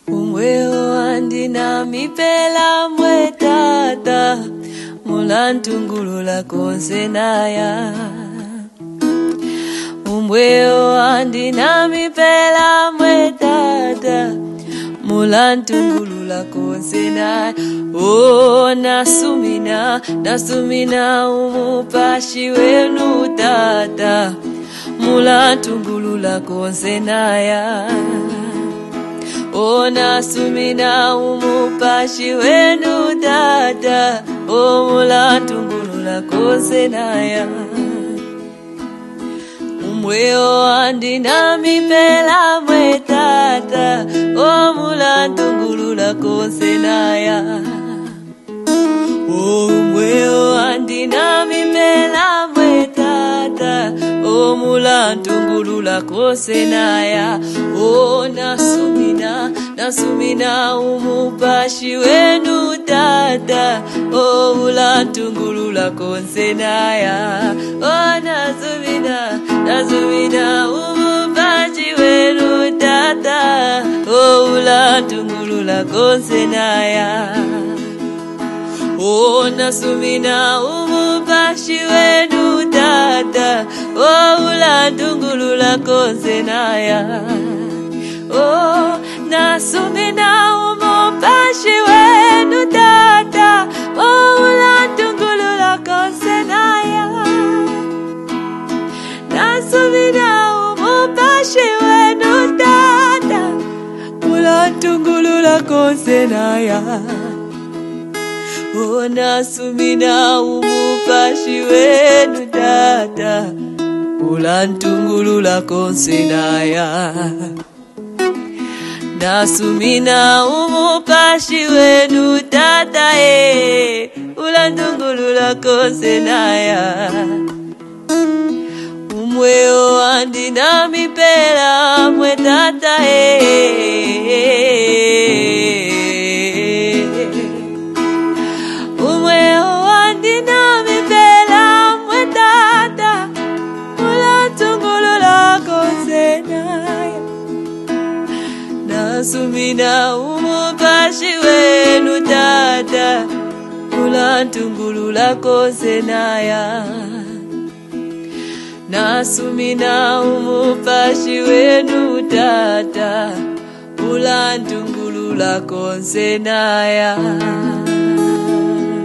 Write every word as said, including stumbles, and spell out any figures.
Umweo andina mipela mwetata mulantungulula konsenaya. Umweo andina mipela mwetata mulantungulula konsenaya. Oh nasumina nasumina umupashi wenu tata mulantungulula konsenaya. Oh nasumina umupashi wenu tata oh mulantungulula konsenaya. Umweo andina mipela mwetata oh mulantungulula konsenaya. Oh umweo andina mipela mwetata oh mulantungulula konsenaya. Oh nasumina nasumina umupashi wenu tata oh mulantungulula konsenaya. Oh nasumina nasumina umupashi wenu tata oh mulantungulula konsenaya. Oh nasumina umupashi wenu tata oh mulantungulula konsenaya. Oh nasumina umupashi wenu tata oh mulantungulula konsenaya. Nasumina umupashi wenu tata mulantungulula konsenaya. Oh nasumina umupashi wenu tata mulantungulula konsenaya. Nasumina umupashi wenu tata eh mulantungulula konsenaya. Umweo andina mipela mwetata eh umweo andina mipela mwetata mulantungulula konsenaya. Nasumina umupashi wenu tata mulantungulula konsenaya. Nasumina umupashi wenu tata mulantungulula konsenaya.